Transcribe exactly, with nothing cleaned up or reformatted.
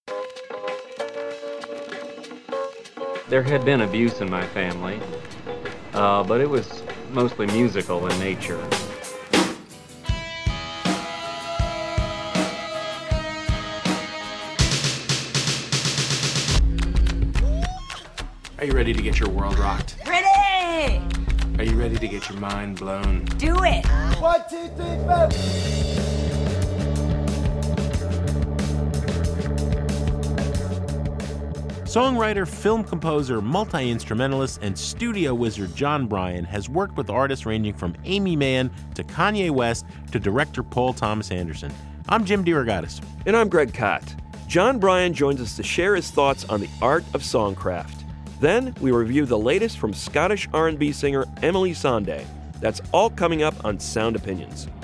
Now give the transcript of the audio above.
There had been abuse in my family, uh, but it was mostly musical in nature. Are you ready to get your world rocked? Ready! Are you ready to get your mind blown? Do it! One, two, three, four! Songwriter, film composer, multi-instrumentalist, and studio wizard John Bryan has worked with artists ranging from Amy Mann to Kanye West to director Paul Thomas Anderson. I'm Jim DeRogatis. And I'm Greg Kot. John Bryan joins us to share his thoughts on the art of songcraft. Then we review the latest from Scottish R and B singer Emeli Sandé. That's all coming up on Sound Opinions.